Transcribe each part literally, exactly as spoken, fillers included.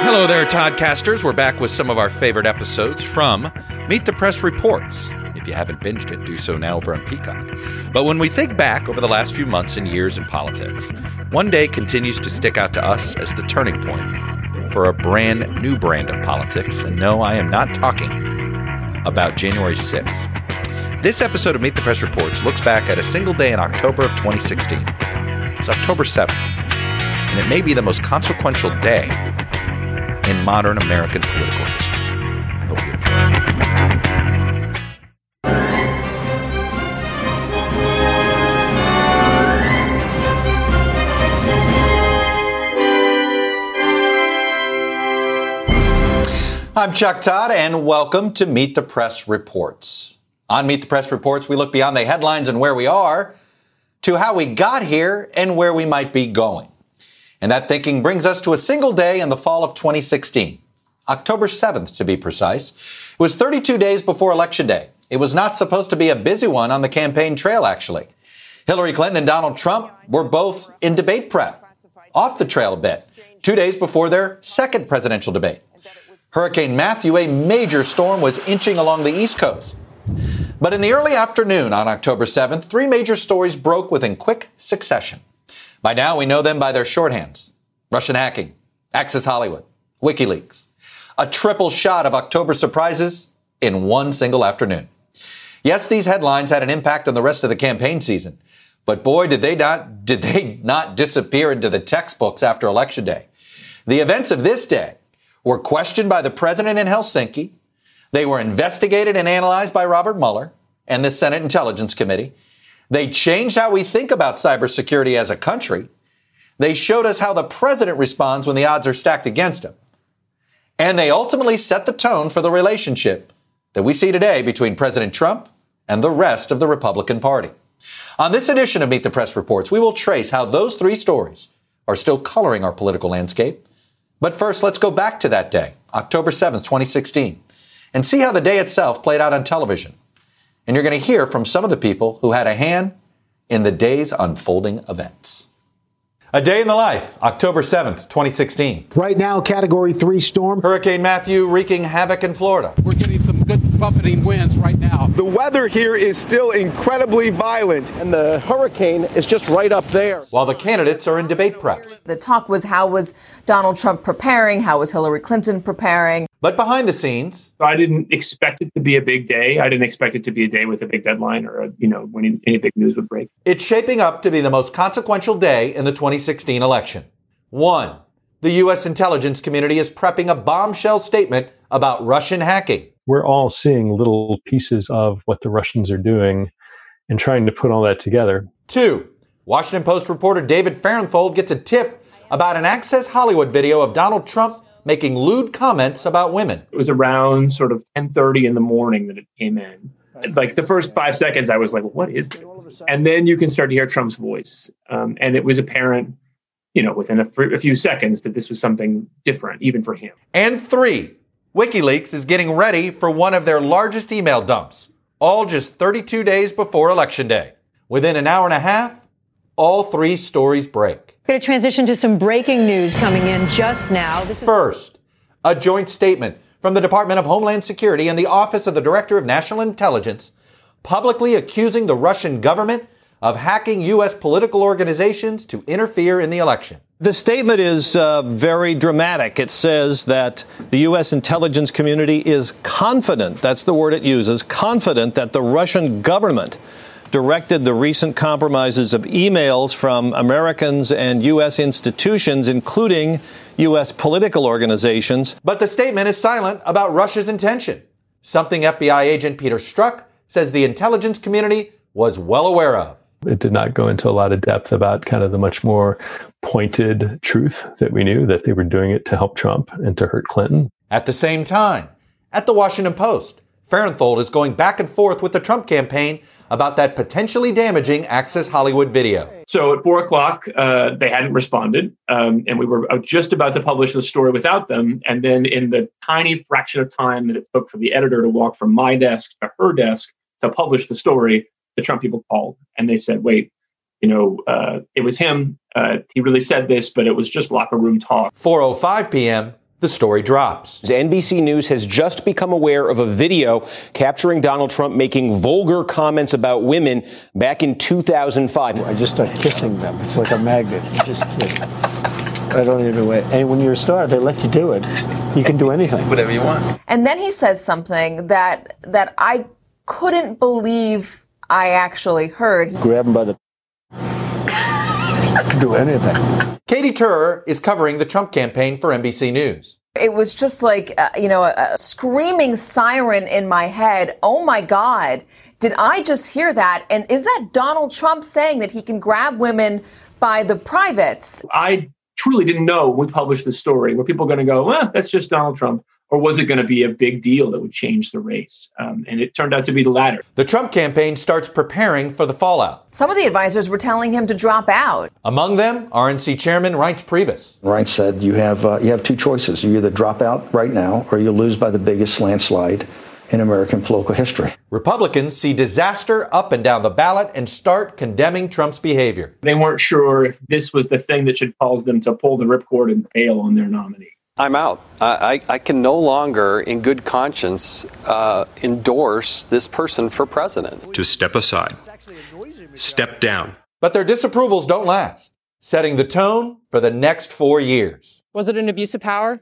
Hello there, Toddcasters. We're back with some of our favorite episodes from Meet the Press Reports. If you haven't binged it, do so now over on Peacock. But when we think back over the last few months and years in politics, one day continues to stick out to us as the turning point for a brand new brand of politics. And no, I am not talking about January sixth. This episode of Meet the Press Reports looks back at a single day in October of twenty sixteen. It's October seventh, and it may be the most consequential day in modern American political history. I hope you enjoy. I'm Chuck Todd, and welcome to Meet the Press Reports. On Meet the Press Reports, we look beyond the headlines and where we are to how we got here and where we might be going. And that thinking brings us to a single day in the fall of twenty sixteen, October seventh to be precise. It was thirty-two days before Election Day. It was not supposed to be a busy one on the campaign trail, actually. Hillary Clinton and Donald Trump were both in debate prep, off the trail a bit, two days before their second presidential debate. Hurricane Matthew, a major storm, was inching along the East Coast. But in the early afternoon on October seventh, three major stories broke within quick succession. By now, we know them by their shorthands: Russian hacking, Access Hollywood, WikiLeaks. A triple shot of October surprises in one single afternoon. Yes, these headlines had an impact on the rest of the campaign season, but boy, did they not, did they not disappear into the textbooks after Election Day. The events of this day were questioned by the president in Helsinki. They were investigated and analyzed by Robert Mueller and the Senate Intelligence Committee. They changed how we think about cybersecurity as a country. They showed us how the president responds when the odds are stacked against him. And they ultimately set the tone for the relationship that we see today between President Trump and the rest of the Republican Party. On this edition of Meet the Press Reports, we will trace how those three stories are still coloring our political landscape. But first, let's go back to that day, October seventh, twenty sixteen, and see how the day itself played out on television. And you're going to hear from some of the people who had a hand in the day's unfolding events. A day in the life, October seventh, twenty sixteen. Right now, Category three storm. Hurricane Matthew wreaking havoc in Florida. We're getting some good buffeting winds right now. The weather here is still incredibly violent, and the hurricane is just right up there. While the candidates are in debate prep. The talk was, how was Donald Trump preparing? How was Hillary Clinton preparing? But behind the scenes, I didn't expect it to be a big day. I didn't expect it to be a day with a big deadline or, a, you know, when any big news would break. It's shaping up to be the most consequential day in the twenty sixteen election. One, the U S intelligence community is prepping a bombshell statement about Russian hacking. We're all seeing little pieces of what the Russians are doing and trying to put all that together. Two, Washington Post reporter David Fahrenthold gets a tip about an Access Hollywood video of Donald Trump making lewd comments about women. It was around sort of ten thirty in the morning that it came in. Like the first five seconds, I was like, what is this? And then you can start to hear Trump's voice. Um, and it was apparent, you know, within a, f- a few seconds that this was something different, even for him. And three, WikiLeaks is getting ready for one of their largest email dumps, all just thirty-two days before Election Day. Within an hour and a half, all three stories break. Going to transition to some breaking news coming in just now. This is First, a joint statement from the Department of Homeland Security and the Office of the Director of National Intelligence publicly accusing the Russian government of hacking U S political organizations to interfere in the election. The statement is uh, very dramatic. It says that the U S intelligence community is confident, that's the word it uses, confident that the Russian government directed the recent compromises of emails from Americans and U S institutions, including U S political organizations. But the statement is silent about Russia's intention, something F B I agent Peter Strzok says the intelligence community was well aware of. It did not go into a lot of depth about kind of the much more pointed truth that we knew, that they were doing it to help Trump and to hurt Clinton. At the same time, at the Washington Post, Fahrenthold is going back and forth with the Trump campaign about that potentially damaging Access Hollywood video. So at four o'clock, uh, they hadn't responded, um, and we were just about to publish the story without them. And then in the tiny fraction of time that it took for the editor to walk from my desk to her desk to publish the story, the Trump people called and they said, wait, you know, uh, it was him. Uh, he really said this, but it was just locker room talk. four oh five p.m., the story drops. N B C News has just become aware of a video capturing Donald Trump making vulgar comments about women back in two thousand five. I just start kissing them. It's like a magnet. You just kiss. I don't even wait. And when you're a star, they let you do it. You can do anything. Whatever you want. And then he says something that that I couldn't believe I actually heard. Grab him by the... I can do anything. Katie Tur is covering the Trump campaign for N B C News. It was just like, uh, you know, a, a screaming siren in my head. Oh, my God. Did I just hear that? And is that Donald Trump saying that he can grab women by the privates? I truly didn't know when we published the story. Were people going to go, well, that's just Donald Trump? Or was it going to be a big deal that would change the race? Um, and it turned out to be the latter. The Trump campaign starts preparing for the fallout. Some of the advisors were telling him to drop out. Among them, R N C Chairman Reince Priebus. Reince said you have uh, you have two choices. You either drop out right now or you lose by the biggest landslide in American political history. Republicans see disaster up and down the ballot and start condemning Trump's behavior. They weren't sure if this was the thing that should cause them to pull the ripcord and bail on their nominee. I'm out. I, I, I can no longer, in good conscience, uh, endorse this person for president. To step aside. Step down. But their disapprovals don't last, setting the tone for the next four years. Was it an abuse of power?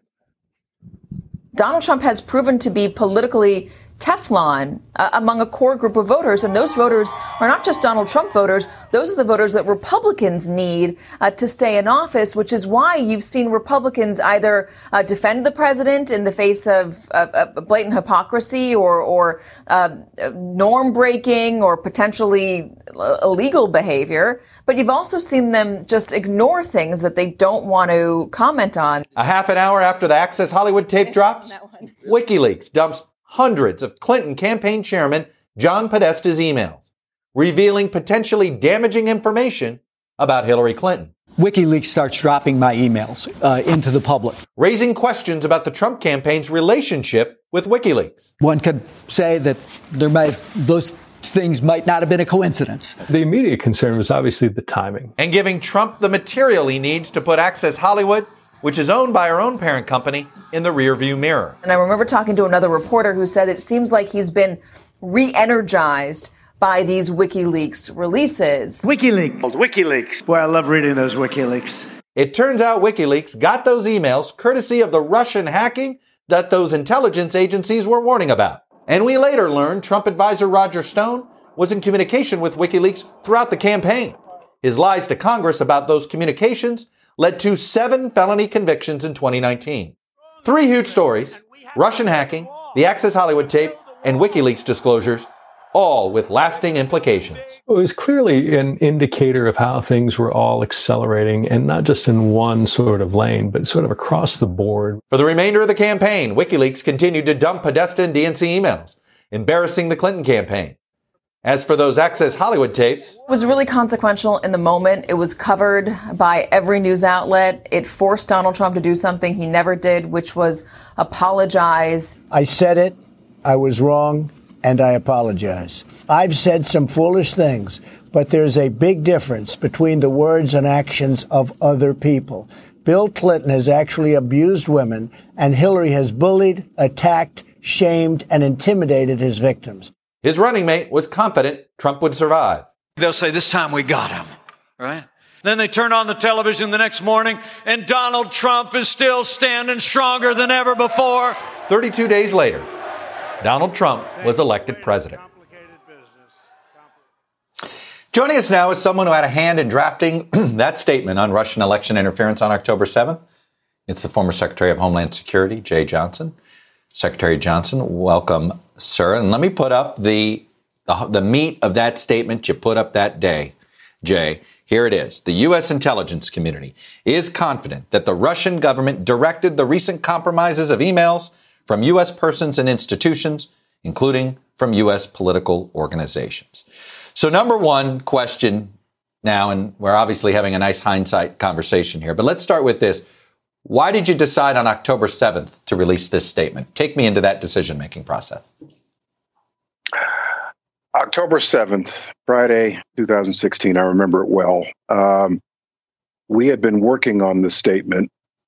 Donald Trump has proven to be politically Teflon uh, among a core group of voters. And those voters are not just Donald Trump voters. Those are the voters that Republicans need uh, to stay in office, which is why you've seen Republicans either uh, defend the president in the face of uh, uh, blatant hypocrisy or, or uh, norm breaking or potentially illegal behavior. But you've also seen them just ignore things that they don't want to comment on. A half an hour after the Access Hollywood tape drops, WikiLeaks dumps hundreds of Clinton campaign chairman John Podesta's emails, revealing potentially damaging information about Hillary Clinton. WikiLeaks starts dropping my emails uh, into the public, raising questions about the Trump campaign's relationship with WikiLeaks. One could say that there might those things might not have been a coincidence. The immediate concern was obviously the timing. And giving Trump the material he needs to put Access Hollywood, which is owned by our own parent company, in the rearview mirror. And I remember talking to another reporter who said it seems like he's been re-energized by these WikiLeaks releases. WikiLeaks. WikiLeaks. Boy, I love reading those WikiLeaks. It turns out WikiLeaks got those emails courtesy of the Russian hacking that those intelligence agencies were warning about. And we later learned Trump advisor Roger Stone was in communication with WikiLeaks throughout the campaign. His lies to Congress about those communications led to seven felony convictions in twenty nineteen. Three huge stories, Russian hacking, the Access Hollywood tape, and WikiLeaks disclosures, all with lasting implications. It was clearly an indicator of how things were all accelerating, and not just in one sort of lane, but sort of across the board. For the remainder of the campaign, WikiLeaks continued to dump Podesta and D N C emails, embarrassing the Clinton campaign. As for those Access Hollywood tapes, it was really consequential in the moment. It was covered by every news outlet. It forced Donald Trump to do something he never did, which was apologize. I said it, I was wrong, and I apologize. I've said some foolish things, but there's a big difference between the words and actions of other people. Bill Clinton has actually abused women, and Hillary has bullied, attacked, shamed, and intimidated his victims. His running mate was confident Trump would survive. They'll say, this time we got him, right? Then they turn on the television the next morning, and Donald Trump is still standing stronger than ever before. thirty-two days later, Donald Trump was elected president. Joining us now is someone who had a hand in drafting that statement on Russian election interference on October seventh. It's the former Secretary of Homeland Security, Jeh Johnson. Secretary Johnson, welcome, sir. And let me put up the, the the meat of that statement you put up that day, Jay. Here it is. The U S intelligence community is confident that the Russian government directed the recent compromises of emails from U S persons and institutions, including from U S political organizations. So number one question now, and we're obviously having a nice hindsight conversation here, but let's start with this. Why did you decide on October seventh to release this statement? Take me into that decision-making process. October seventh, Friday, two thousand sixteen, I remember it well. Um, we had been working on this statement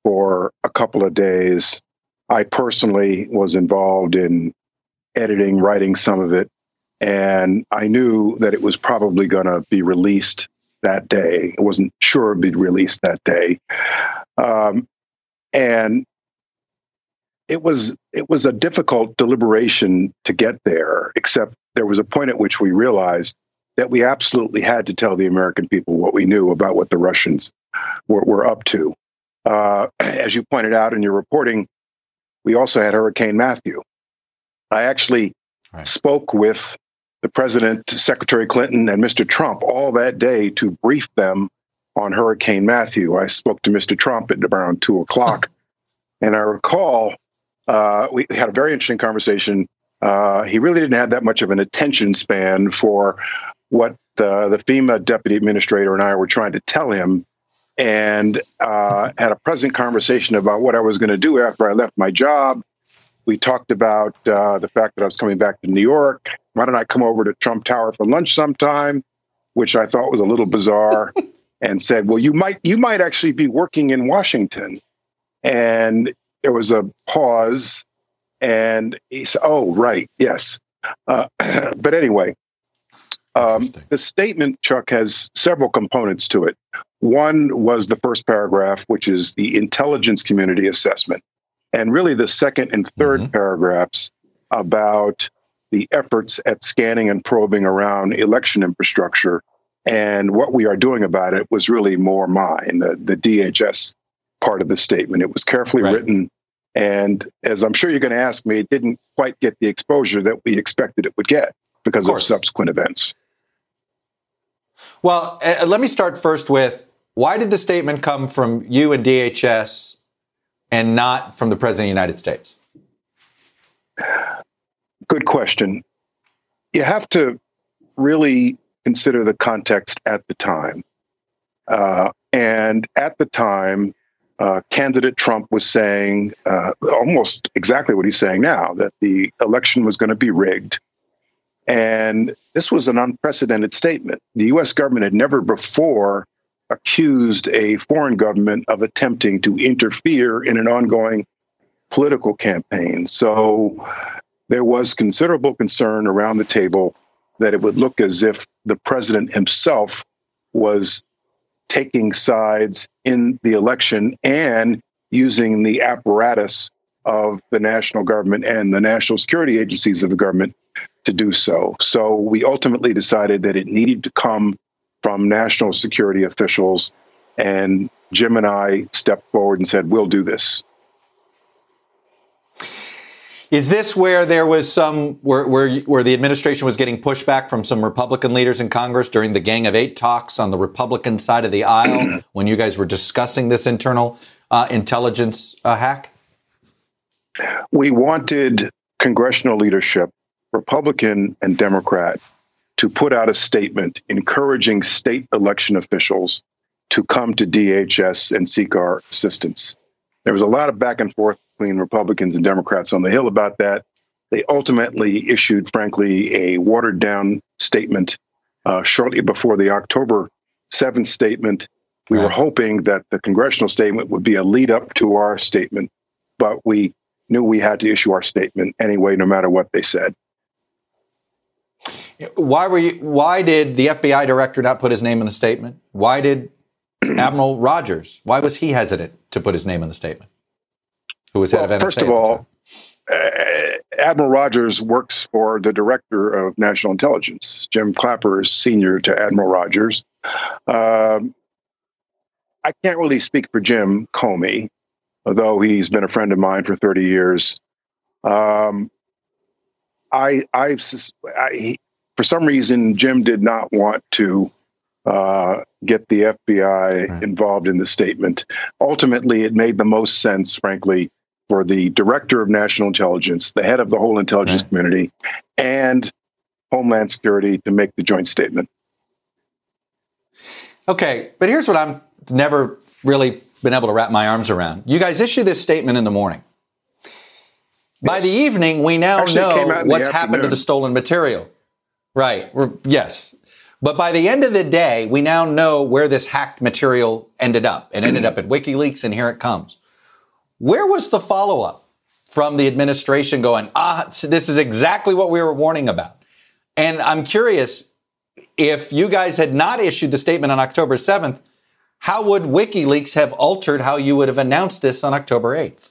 for a couple of days. I personally was involved in editing, writing some of it, and I knew that it was probably going to be released that day. I wasn't sure it'd be released that day. Um, and it was it was a difficult deliberation to get there, except there was a point at which we realized that we absolutely had to tell the American people what we knew about what the Russians were, were up to. Uh, as you pointed out in your reporting, we also had Hurricane Matthew. I actually right. spoke with the President, Secretary Clinton, and Mister Trump all that day to brief them on Hurricane Matthew. I spoke to Mister Trump at around two o'clock, and I recall uh, we had a very interesting conversation. Uh, he really didn't have that much of an attention span for what the, the FEMA deputy administrator and I were trying to tell him, and uh, had a pleasant conversation about what I was going to do after I left my job. We talked about uh, the fact that I was coming back to New York. Why don't I come over to Trump Tower for lunch sometime, which I thought was a little bizarre, and said, well, you might you might actually be working in Washington. And there was a pause, and he said, oh, right, yes. Uh, but anyway, um, the statement, Chuck, has several components to it. One was the first paragraph, which is the intelligence community assessment. And really the second and third mm-hmm. paragraphs about the efforts at scanning and probing around election infrastructure and what we are doing about it was really more mine, the, the D H S part of the statement. It was carefully right. written. And as I'm sure you're going to ask me, it didn't quite get the exposure that we expected it would get because of, of subsequent events. Well, uh, let me start first with, why did the statement come from you and D H S and not from the President of the United States? Good question. You have to really consider the context at the time. Uh, and at the time, uh, candidate Trump was saying uh, almost exactly what he's saying now, that the election was going to be rigged. And this was an unprecedented statement. The U S government had never before accused a foreign government of attempting to interfere in an ongoing political campaign. So there was considerable concern around the table that it would look as if the president himself was taking sides in the election and using the apparatus of the national government and the national security agencies of the government to do so. So we ultimately decided that it needed to come from national security officials, and Jim and I stepped forward and said, we'll do this. Is this where there was some, where, where, where the administration was getting pushback from some Republican leaders in Congress during the Gang of Eight talks on the Republican side of the aisle when you guys were discussing this internal uh, intelligence uh, hack? We wanted congressional leadership, Republican and Democrat, to put out a statement encouraging state election officials to come to D H S and seek our assistance. There was a lot of back and forth between Republicans and Democrats on the Hill about that. They ultimately issued, frankly, a watered-down statement uh, shortly before the October seventh statement. We right. were hoping that the congressional statement would be a lead-up to our statement, but we knew we had to issue our statement anyway, no matter what they said. Why were you? Why did the F B I director not put his name in the statement? Why did Admiral Rogers? Why was he hesitant to put his name in the statement? Who was head well, of N S A? First of all, uh, Admiral Rogers works for the director of national intelligence. Jim Clapper is senior to Admiral Rogers. Um, I can't really speak for Jim Comey, although he's been a friend of mine for thirty years. Um, I, I, I, for some reason, Jim did not want to uh, get the F B I right. involved in the statement. Ultimately, it made the most sense, frankly, for the director of national intelligence, the head of the whole intelligence right. community, and Homeland Security to make the joint statement. Okay, but here's what I'm never really been able to wrap my arms around. You guys issue this statement in the morning. By the evening, we now Actually, know what's happened to the stolen material. Right. We're, yes. But by the end of the day, we now know where this hacked material ended up. It ended up at WikiLeaks, and here it comes. Where was the follow-up from the administration going, ah, this is exactly what we were warning about? And I'm curious, if you guys had not issued the statement on October seventh, how would WikiLeaks have altered how you would have announced this on October eighth?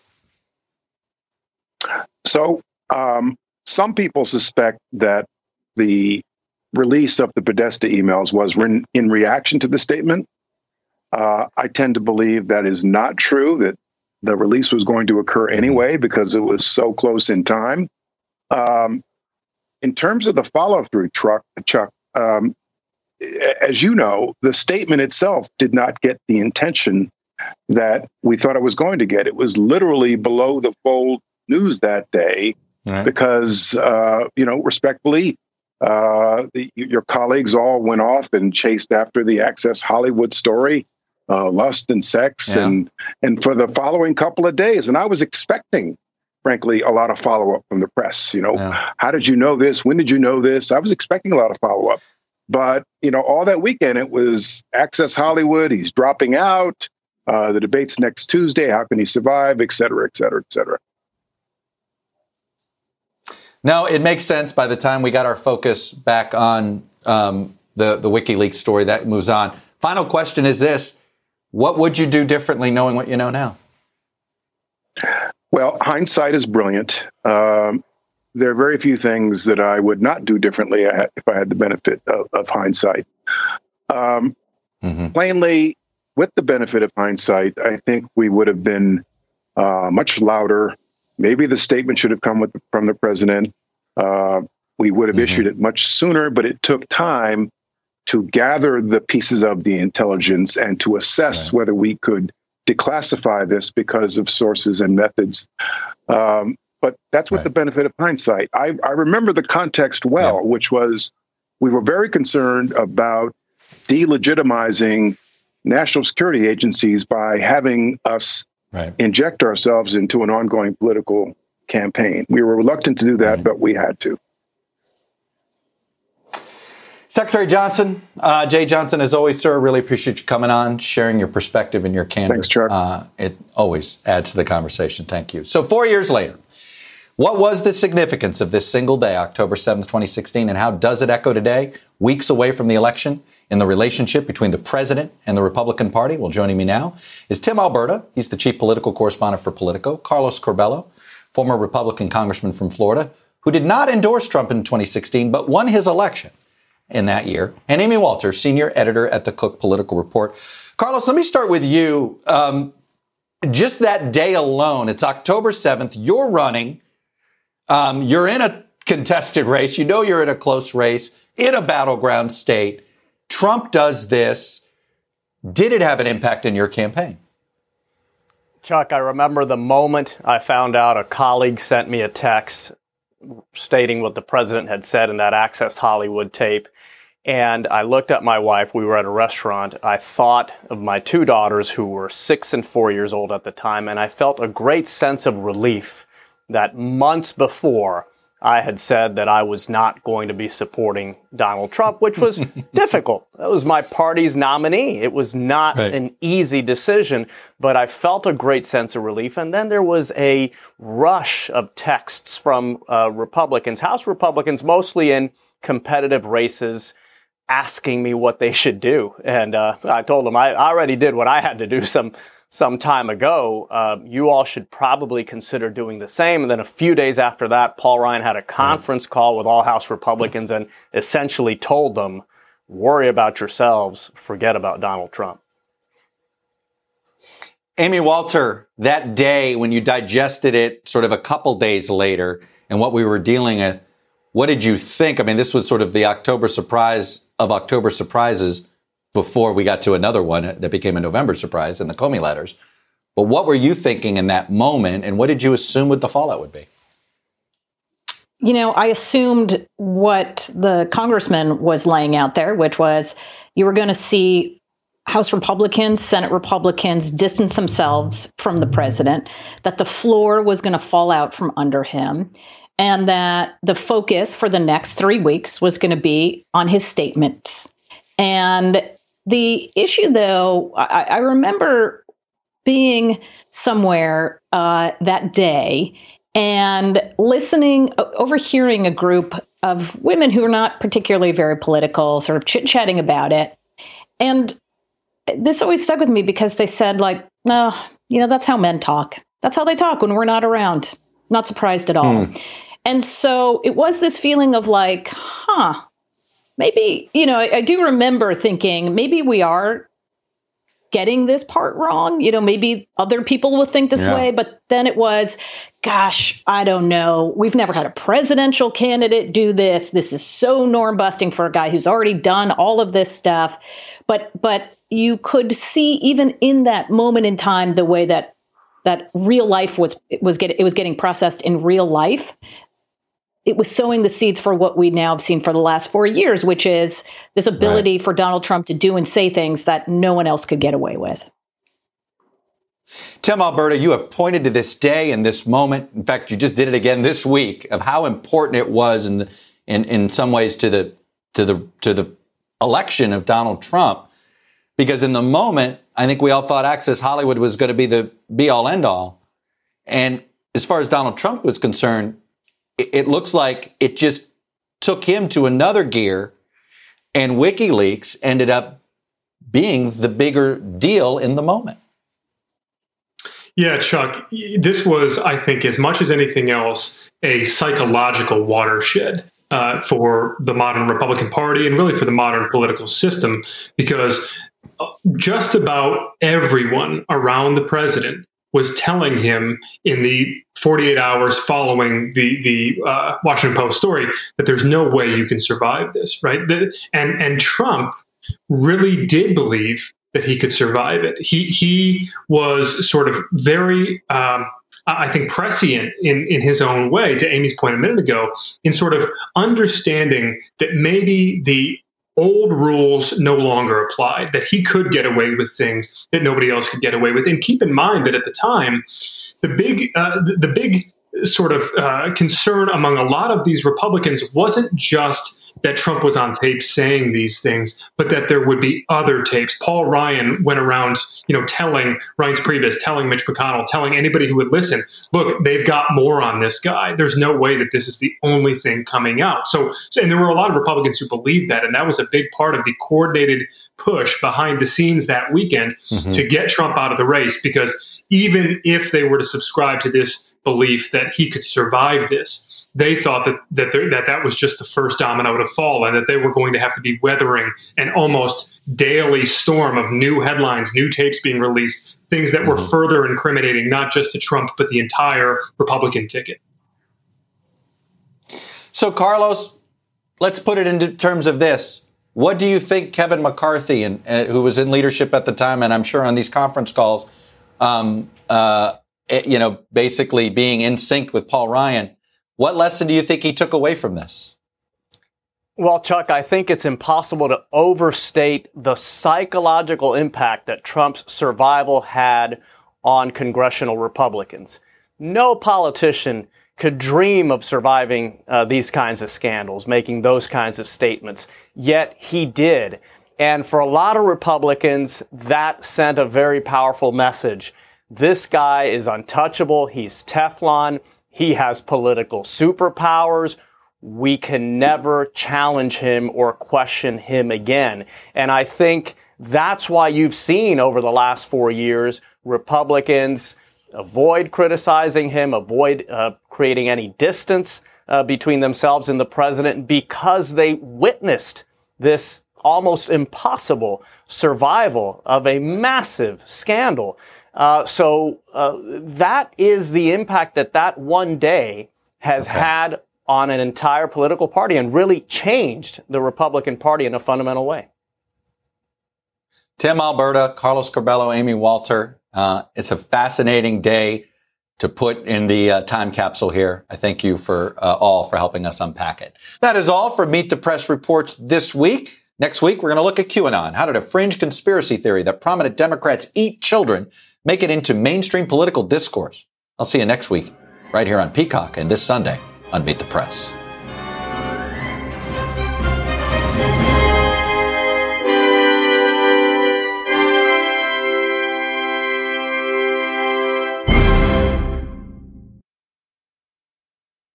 So um, some people suspect that the release of the Podesta emails was re- in reaction to the statement. Uh, I tend to believe that is not true, that the release was going to occur anyway because it was so close in time. Um, in terms of the follow-through, Chuck, Chuck um, as you know, the statement itself did not get the intention that we thought it was going to get. It was literally below the fold news that day right. because, uh, you know, respectfully, uh, the, your colleagues all went off and chased after the Access Hollywood story, uh, lust and sex, yeah. and and for the following couple of days. And I was expecting, frankly, a lot of follow-up from the press. You know, yeah. how did you know this? When did you know this? I was expecting a lot of follow-up. But, you know, all that weekend, it was Access Hollywood. He's dropping out. Uh, the debate's next Tuesday. How can he survive? Et cetera, et cetera, et cetera. No, it makes sense by the time we got our focus back on um, the, the WikiLeaks story. That moves on. Final question is this. What would you do differently knowing what you know now? Well, hindsight is brilliant. Um, there are very few things that I would not do differently if I had the benefit of, of hindsight. Um, mm-hmm. Plainly, with the benefit of hindsight, I think we would have been uh, much louder. Maybe the statement should have come with, from the president. Uh, we would have mm-hmm. issued it much sooner, but it took time to gather the pieces of the intelligence and to assess right. whether we could declassify this because of sources and methods. Um, but that's with right. the benefit of hindsight. I, I remember the context well, yeah. which was we were very concerned about delegitimizing national security agencies by having us right. inject ourselves into an ongoing political campaign. We were reluctant to do that, right. but we had to. Secretary Johnson, uh, Jay Johnson, as always, sir, really appreciate you coming on, sharing your perspective and your candor. Thanks, Chuck. Uh, it always adds to the conversation. Thank you. So four years later, what was the significance of this single day, October seventh, twenty sixteen, and how does it echo today, weeks away from the election, in the relationship between the president and the Republican Party? Well, joining me now is Tim Alberta. He's the chief political correspondent for Politico. Carlos Curbelo, former Republican congressman from Florida, who did not endorse Trump in twenty sixteen, but won his election in that year. And Amy Walter, senior editor at the Cook Political Report. Carlos, let me start with you. Um, just that day alone, it's October seventh. You're running. Um, you're in a contested race. You know you're in a close race in a battleground state. Trump does this. Did it have an impact in your campaign? Chuck, I remember the moment I found out a colleague sent me a text stating what the president had said in that Access Hollywood tape. And I looked at my wife. We were at a restaurant. I thought of my two daughters who were six and four years old at the time. And I felt a great sense of relief that months before I had said that I was not going to be supporting Donald Trump, which was difficult. That was my party's nominee. It was not right. an easy decision, but I felt a great sense of relief. And then there was a rush of texts from uh, Republicans, House Republicans, mostly in competitive races, asking me what they should do. And uh, I told them I already did what I had to do some some time ago. Uh, you all should probably consider doing the same. And then a few days after that, Paul Ryan had a conference call with all House Republicans and essentially told them, worry about yourselves, forget about Donald Trump. Amy Walter, that day when you digested it sort of a couple days later and what we were dealing with, what did you think? I mean, this was sort of the October surprise of October surprises before we got to another one that became a November surprise in the Comey letters. But what were you thinking in that moment, and what did you assume what the fallout would be? You know, I assumed what the congressman was laying out there, which was you were going to see House Republicans, Senate Republicans distance themselves from the president, that the floor was going to fall out from under him, and that the focus for the next three weeks was going to be on his statements. And the issue, though, I, I remember being somewhere uh, that day and listening, overhearing a group of women who are not particularly very political, sort of chit-chatting about it. And this always stuck with me because they said, like, no, you know, that's how men talk. That's how they talk when we're not around. Not surprised at all. Hmm. And so it was this feeling of like, huh, maybe, you know, I, I do remember thinking maybe we are getting this part wrong. You know, maybe other people will think this yeah. way. But then it was, gosh, I don't know. We've never had a presidential candidate do this. This is so norm busting for a guy who's already done all of this stuff. But but you could see even in that moment in time the way that that real life was it was getting it was getting processed in real life. It was sowing the seeds for what we now have seen for the last four years, which is this ability right. for Donald Trump to do and say things that no one else could get away with. Tim Alberta, you have pointed to this day and this moment. In fact, you just did it again this week of how important it was in the, in, in some ways to the to the to the election of Donald Trump. Because in the moment, I think we all thought Access Hollywood was going to be the be all end all. And as far as Donald Trump was concerned, it looks like it just took him to another gear, and WikiLeaks ended up being the bigger deal in the moment. Yeah, Chuck, this was, I think, as much as anything else, a psychological watershed uh, for the modern Republican Party and really for the modern political system, because just about everyone around the president was telling him in the forty-eight hours following the the uh, Washington Post story that there's no way you can survive this, right? The, and and Trump really did believe that he could survive it. He he was sort of very, um, I think, prescient in in his own way, to Amy's point a minute ago, in sort of understanding that maybe the old rules no longer applied, that he could get away with things that nobody else could get away with. And keep in mind that at the time, the big, uh, the, the big sort of uh, concern among a lot of these Republicans wasn't just that Trump was on tape saying these things, but that there would be other tapes. Paul Ryan went around, you know, telling Reince Priebus, telling Mitch McConnell, telling anybody who would listen, look, they've got more on this guy. There's no way that this is the only thing coming out. So, and there were a lot of Republicans who believed that, and that was a big part of the coordinated push behind the scenes that weekend mm-hmm. to get Trump out of the race, because even if they were to subscribe to this belief that he could survive this, they thought that that, that that was just the first domino to fall, and that they were going to have to be weathering an almost daily storm of new headlines, new tapes being released, things that mm-hmm. were further incriminating not just to Trump, but the entire Republican ticket. So, Carlos, let's put it into terms of this. What do you think Kevin McCarthy, and uh, who was in leadership at the time, and I'm sure on these conference calls, um, uh, you know, basically being in sync with Paul Ryan, what lesson do you think he took away from this? Well, Chuck, I think it's impossible to overstate the psychological impact that Trump's survival had on congressional Republicans. No politician could dream of surviving uh, these kinds of scandals, making those kinds of statements. Yet he did. And for a lot of Republicans, that sent a very powerful message. This guy is untouchable. He's Teflon. He has political superpowers. We can never challenge him or question him again. And I think that's why you've seen over the last four years, Republicans avoid criticizing him, avoid uh, creating any distance uh, between themselves and the president, because they witnessed this almost impossible survival of a massive scandal. Uh, so uh, that is the impact that that one day has okay. had on an entire political party, and really changed the Republican Party in a fundamental way. Tim Alberta, Carlos Curbelo, Amy Walter. Uh, it's a fascinating day to put in the uh, time capsule here. I thank you for uh, all for helping us unpack it. That is all for Meet the Press Reports this week. Next week, we're going to look at QAnon. How did a fringe conspiracy theory that prominent Democrats eat children make it into mainstream political discourse? I'll see you next week right here on Peacock and this Sunday on Meet the Press.